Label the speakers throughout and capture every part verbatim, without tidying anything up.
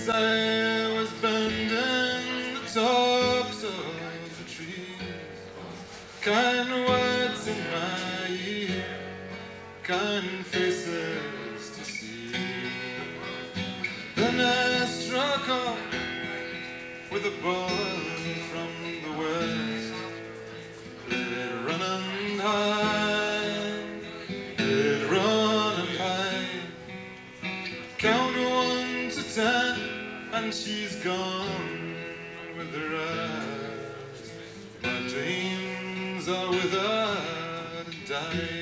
Speaker 1: As I was bending the tops of the trees, kind words in my ear, kind faces to see. Then I struck up with a ball from the west. Let it run and hide, let it run and hide. Count one to ten, and she's gone with the rest. My dreams are with her to die.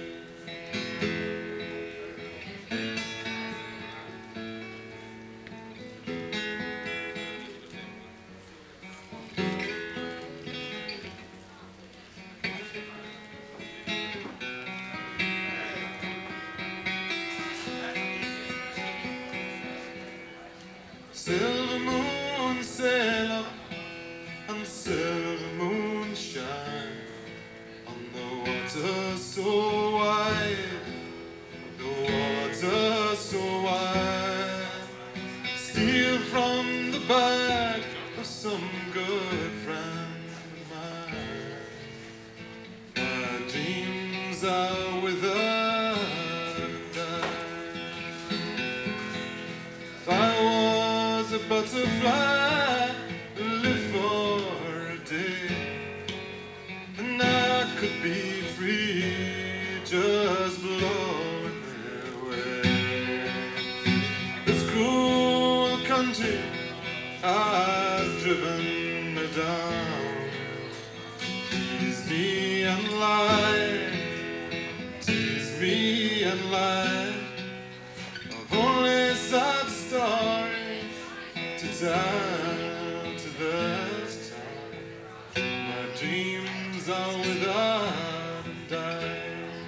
Speaker 1: Silver moon sail up and silver moon shine on the water so wide, the water so wide. Steal from the back of some good friend of mine. My dreams are with her to die. If I was a butterfly, live for a day, and I could be free, just blowing their way. This cruel country has driven me down. Tease me and lie, tease me and lie. I've only sad stories to tell to this town. My dreams are without a dime.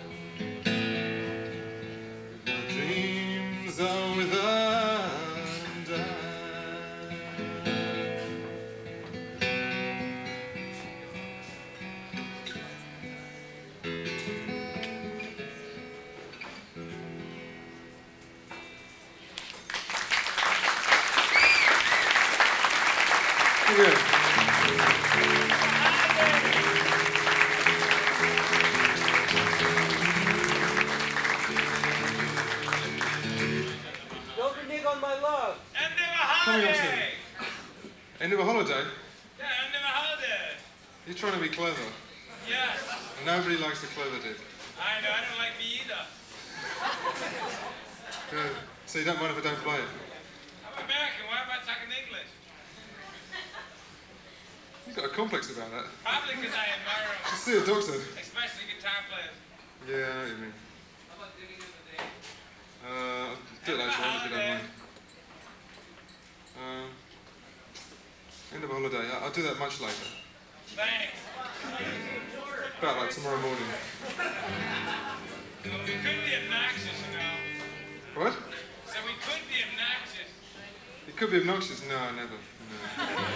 Speaker 1: My dreams are without a dime. Yeah.
Speaker 2: Don't renege on my love.
Speaker 3: End of a
Speaker 1: Coming up
Speaker 3: holiday!
Speaker 1: soon. End of a holiday?
Speaker 3: Yeah, end of a holiday.
Speaker 1: You're trying to be clever.
Speaker 3: Yes.
Speaker 1: Nobody likes the clever dude.
Speaker 3: I know, I don't like me either.
Speaker 1: Good. So you don't mind if I don't play it?
Speaker 3: I'm American, why am I talking English?
Speaker 1: You've got a complex about that.
Speaker 3: Probably because I admire them,
Speaker 1: Just see a doctor.
Speaker 3: especially guitar players.
Speaker 1: Yeah, I know what you mean.
Speaker 3: How about digging in the day?
Speaker 1: Uh, I'll do it later on if you don't mind. Um, end of a holiday. I- I'll do that much later.
Speaker 3: Thanks.
Speaker 1: About like tomorrow morning.
Speaker 3: Well, we could be obnoxious, you know.
Speaker 1: What?
Speaker 3: So we could be obnoxious.
Speaker 1: It could be obnoxious. No, never. No.